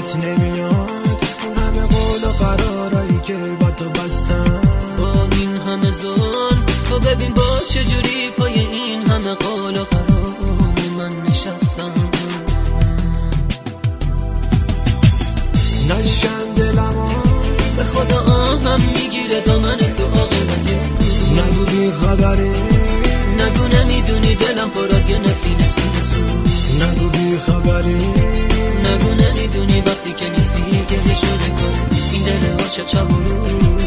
یادت نمیاد اون همه قول و قرارایی که با تو بستم. با این همه ظلم تو ببین باز چجوری پای این همه قول و قرار من نشستم. نشن دلمو به خدا آهم میگیره دامن تو عاقبت. نگو بی خبری، نگو نمیدونی دلم پر از یه نفرین سینسو. نگو بی خبری، نگو نمیدونی وقتی که نیستی گریه شده کنه این دل عاشق شب و روز.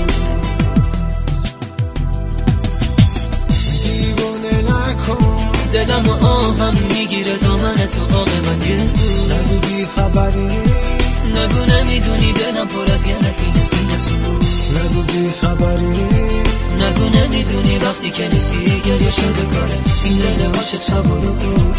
دیوونه نکن دلم و آهم میگیره دامن تو عاقبت. نگو بی خبری، نگو نمیدونی دلم پر از یه نفرین سینسو. نگو بی خبری، نگو نمیدونی وقتی که نیستی گریه شده کاره این دل عاشق شب و روز.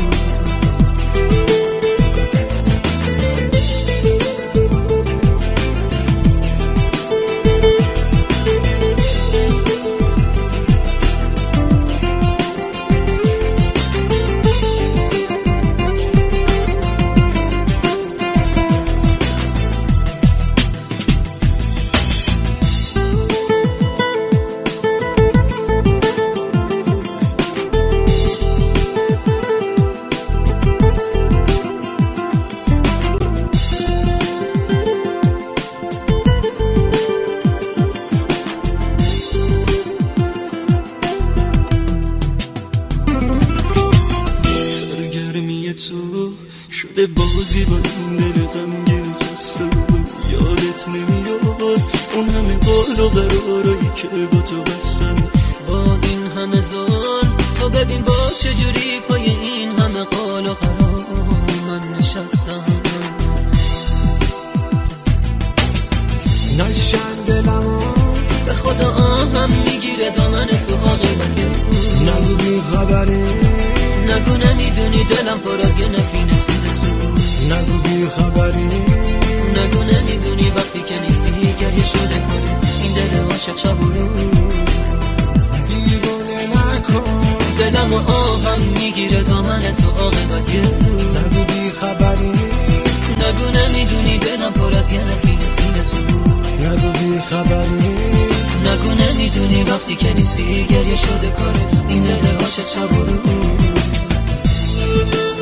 تو شده بازی با این دل غمگین خسته. یادت نمیاد اون همه قول و قرارایی که با تو بستم. با این همه ظلم تو ببین باز چجوری پای این همه قول و قرار من نشستم. نشن دلمو به خدا آهم میگیره دامن تو عاقبت. نگو بی خبری، نگو نمیدونی دلم پر از یه نفرین سینسو. نگو بی خبری، نگو نمیدونی وقتی که نیستی گریه شده کنه این دل عاشق شب و روز. دیوونه نکن دلم و آهم میگیره دامن تو عاقبت. نگو بی خبری، نگو نمیدونی دلم پر از یه نفرین سینسو. نگو بی خبری، نگو نمیدونی وقتی که نیستی گریه شده کاره این دل عاشق شب و روز.